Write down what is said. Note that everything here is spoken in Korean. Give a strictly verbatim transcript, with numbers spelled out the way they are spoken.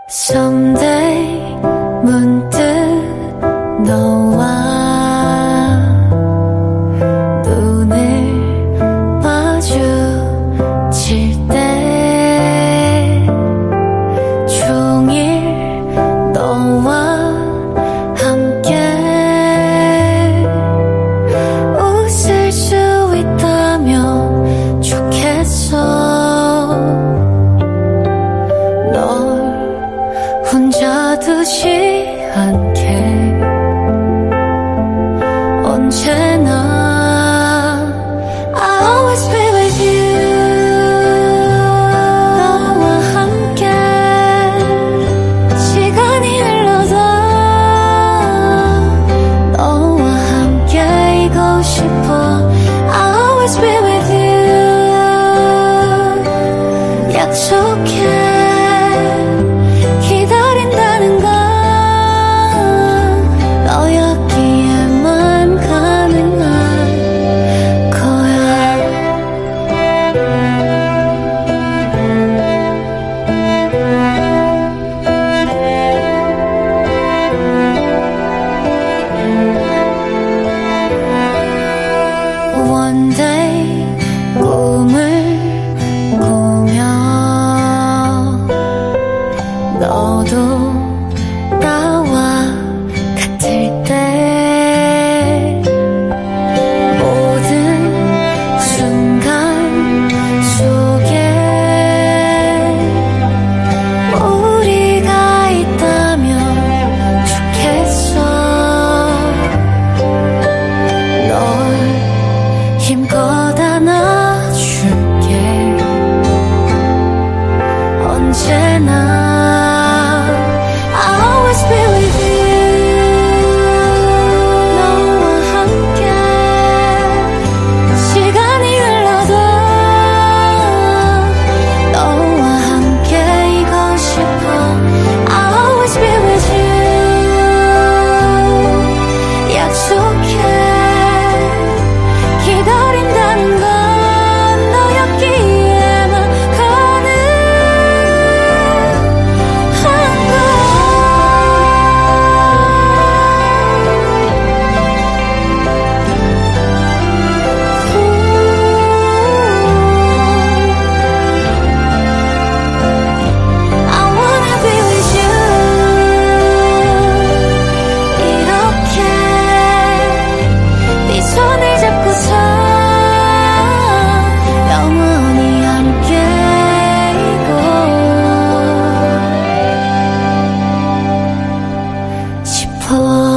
Someday 문득 너와 눈을 마주칠 때 종일 너와 함께 웃을 수 있다면 좋겠어. 널 혼자 두지 않게 언제나 I'll always be with you. 너와 함께 시간이 흘러도 너와 함께이고 싶어. I'll always be with you. 약속해. One day 꿈을 꾸며 너도 나와 같을 때 모든 순간 속에 우리가 있다면 좋겠어. 널 힘껏 안아줄게. 언제나 I'll always be with you. 너와 함께 시간이 흘러도 너와 함께이고 싶어. I'll always be with you. 약속해. 기다린다는 건 너였기에만 가능한 걸. I wanna be with you. 이렇게 네 손을 잡고서 영원히 함께이고 싶어.